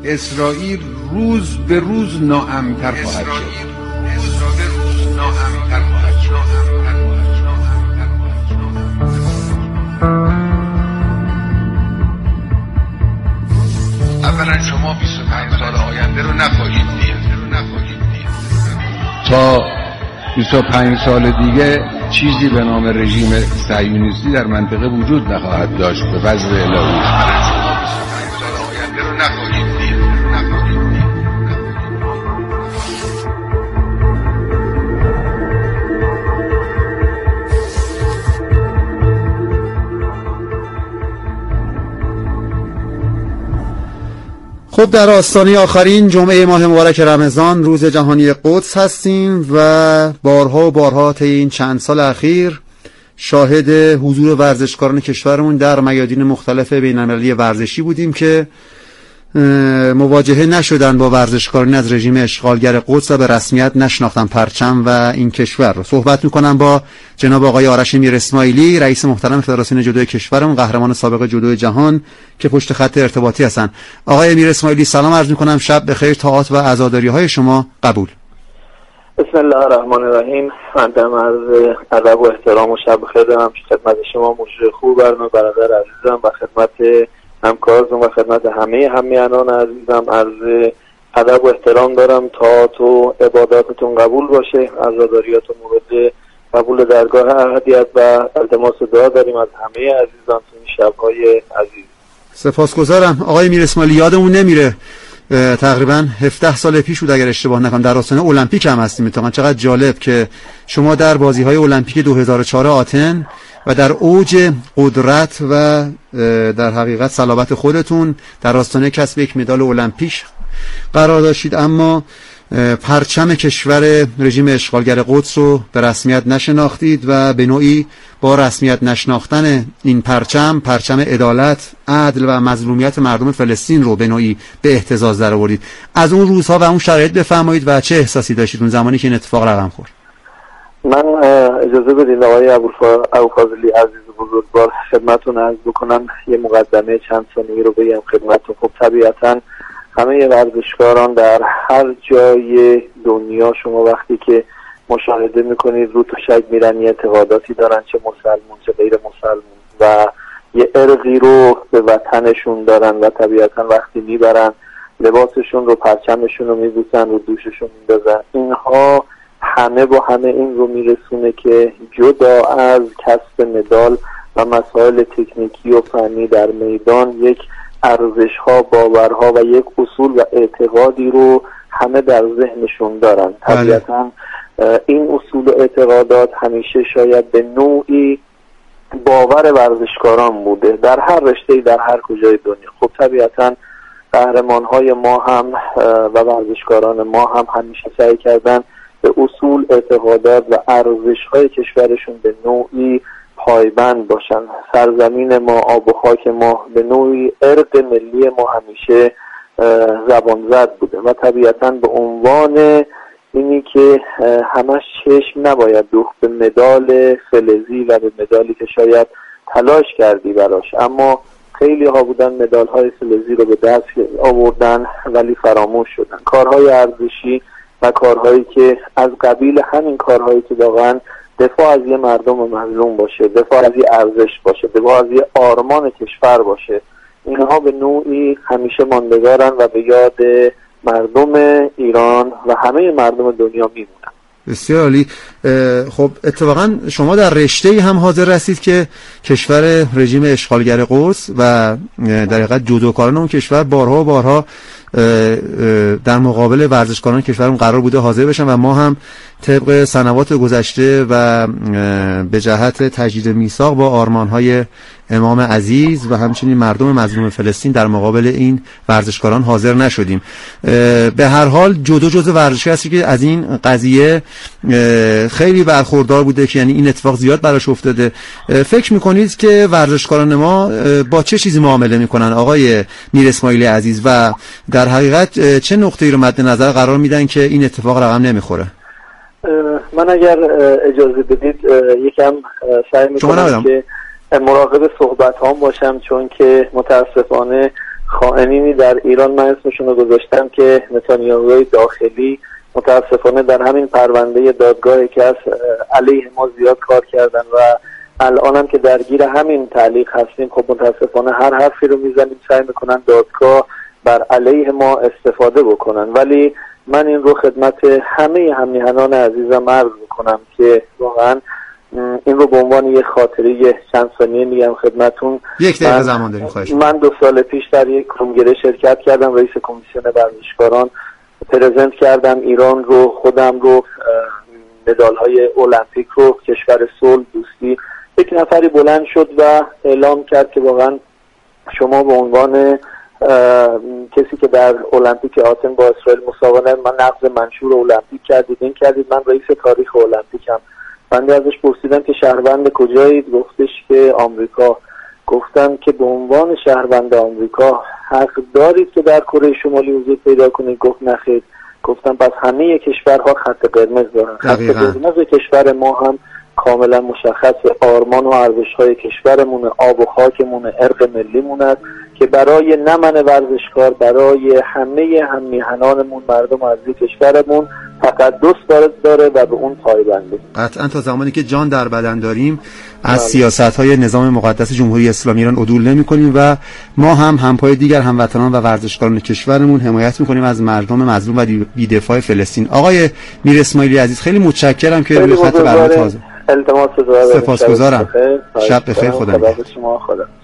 اسرائیل روز به روز ناامن‌تر خواهد شد. اولا شما 25 سال آینده رو نخواهید دید. تا 25 سال دیگه چیزی به نام رژیم صهیونیستی در منطقه وجود نخواهد داشت به فضل الهی. شما 25 سال آینده رو نخواهید دید. خب در آستانه آخرین جمعه ماه مبارک رمضان، روز جهانی قدس هستیم و بارها و بارها طی این چند سال اخیر شاهد حضور ورزشکاران کشورمون در میادین مختلف بین‌المللی ورزشی بودیم که مواجهه نشدن با ورزشکاران از رژیم اشغالگر قدس و به رسمیت نشناختن پرچم و این کشور رو. صحبت میکنم با جناب آقای آرش میر اسماعیلی، رئیس محترم فدراسیون جودو کشورمون، قهرمان سابق جودو جهان که پشت خط ارتباطی هستن. آقای میر اسماعیلی سلام عرض میکنم، شب بخیر، طاعات و عزاداری‌های شما قبول. بسم الله الرحمن الرحیم. من دم از ادب و احترام و شب بخیر دارم خدمت شما مجری خوب برنامه برادر عزیزم و خدمت همکارتون و خدمت همه همیهنان عزیزم عرض ادب و احترام دارم. طاعات و عباداتتون قبول باشه، عزاداریات مورد قبول درگاه احدیت و التماس دعا داریم از همه عزیزان تو این شب‌های عزیز. سپاسگزارم. آقای میر اسماعیلی یادمون نمیره تقریبا 17 سال پیش بود اگر اشتباه نکنم، در آستانه المپیک هم هستیم. اتفاقا چقدر جالب که شما در بازی‌های المپیک 2004 آتن و در اوج قدرت و در حقیقت صلابت خودتون در آستانه کسب یک مدال المپیک قرار داشتید، اما پرچم کشور رژیم اشغالگر قدس رو به رسمیت نشناختید و به نوعی با رسمیت نشناختن این پرچم عدالت، عدل و مظلومیت مردم فلسطین رو به نوعی به اهتزاز در آوردید. از اون روزها و اون شرایط بفرمایید و چه احساسی داشتید اون زمانی که این اتفاق رقم خورد؟ من اجازه بدید آقای ابوالفضلی عزیز بزرگوار خدمتتون عرض بکنم، یه مقدمه چند ثانیه‌ای رو بگم خدمتتون. خب طبیعتاً همه ورزشکاران در هر جای دنیا شما وقتی که مشاهده میکنید رو تشک میرن، یه اعتقاداتی دارن، چه مسلمون چه غیر مسلمون، و یه ارقی رو به وطنشون دارن و طبیعتاً وقتی میبرن لباسشون رو، پرچمشون رو میبوسن، رو دوششون میندازن. اینها همه با همه این رو میرسونه که جدا از کسب مدال و مسائل تکنیکی و فنی در میدان، یک ارزش‌ها، باورها و یک اصول و اعتقادی رو همه در ذهنشون دارن. طبیعتاً این اصول و اعتقادات همیشه شاید به نوعی باور ورزشکاران بوده در هر رشته‌ای در هر کجای دنیا. خب طبیعتاً قهرمان‌های ما هم و ورزشکاران ما هم همیشه سعی کردن به اصول، اعتقادات و ارزش‌های کشورشون به نوعی پایبند باشن. سرزمین ما، آب و خاک ما، به نوعی ارق ملی ما همیشه زبان زد بوده و طبیعتاً به عنوان اینی که همش چشم نباید دوخت به مدال فلزی و به مدالی که شاید تلاش کردی براش، اما خیلی ها بودن مدال های فلزی رو به دست آوردن ولی فراموش شدن. کارهای ارزشی و کارهایی که از قبیل همین کارهایی که واقعا دفاع از یه مردم مظلوم باشه، دفاع از یه ارزش باشه، دفاع از یه آرمان کشور باشه، اینها به نوعی همیشه ماندگارن و به یاد مردم ایران و همه مردم دنیا میمونن. بسیار عالی. خب اتفاقا شما در رشته‌ای هم حاضر هستید که کشور رژیم اشغالگر قدس و در حقیقت جودوکاران اون کشور بارها و بارها در مقابل ورزشکاران کشورمون قرار بوده حاضر بشن و ما هم طبق سنوات گذشته و به جهت تجدید میثاق با آرمان‌های امام عزیز و همچنین مردم مظلوم فلسطین در مقابل این ورزشکاران حاضر نشدیم. به هر حال جودو جزو ورزشی هستی که از این قضیه خیلی برخوردار بوده که یعنی این اتفاق زیاد براش افتاده. فکر میکنید که ورزشکاران ما با چه چیزی معامله میکنن آقای میر اسماعیلی عزیز و در حقیقت چه نقطه‌ای رو مد نظر قرار میدن که این اتفاق رقم نمیخوره؟ من اگر اجازه بدید یکم سعی میکنم که مراقب صحبت هام باشم، چون که متاسفانه خائنینی در ایران، من اسمشون رو گذاشتم که نتانیاهوی داخلی، متاسفانه در همین پرونده دادگاهی که از علیه ما زیاد کار کردن و الان هم که درگیر همین تعلیق هستیم، خب متاسفانه هر حرفی رو میزنیم سعی میکنن دادگاه بر علیه ما استفاده بکنن. ولی من این رو خدمت همه همیهنان عزیزم عرض میکنم که واقعا این رو به عنوان یه خاطره چند ثانیه میگم خدمتون. یک دقیقه زمان داریم. خواهش من 2 سال پیش در یک کنگره شرکت کردم، رئیس کمیسیون ورزشکاران، پرزنت کردم ایران رو، خودم رو، مدال‌های المپیک رو، کشور صلح دوستی. یک نفری بلند شد و اعلام کرد که واقعا شما به عنوان کسی که در المپیک آتن با اسرائیل مساوانه من نقض منشور المپیک کردید، این کردید، من رئیس تاریخ المپیکم. بنده ازش پرسیدم که شهروند کجایید؟ گفتش که آمریکا. گفتم که به عنوان شهروند آمریکا حق دارید که در کره شمالی حضور پیدا کنید؟ گفت نخیر. گفتم پس همه کشورها خط قرمز دارن. خط قرمز کشور ما هم کاملا مشخص، آرمان و ارزش‌های کشورمون، آب و خاکمون، ارق ملیمون است که برای نه من ورزشکار، برای همه همیهنانمون، مردم عزیز کشورمون تقدس داره و به اون پایبندیم. قطعا تا زمانی که جان در بدن داریم از سیاست‌های نظام مقدس جمهوری اسلامی ایران عدول نمی‌کنیم و ما هم همپای دیگر هموطنان و ورزشکاران کشورمون حمایت می‌کنیم از مردم مظلوم و بی‌دفاع فلسطین. آقای میر اسماعیلی عزیز، خیلی متشکرم که روی خط برنامه تازه. التماس دعا. سپاسگزارم. شب بخیر. خدا نگهدار.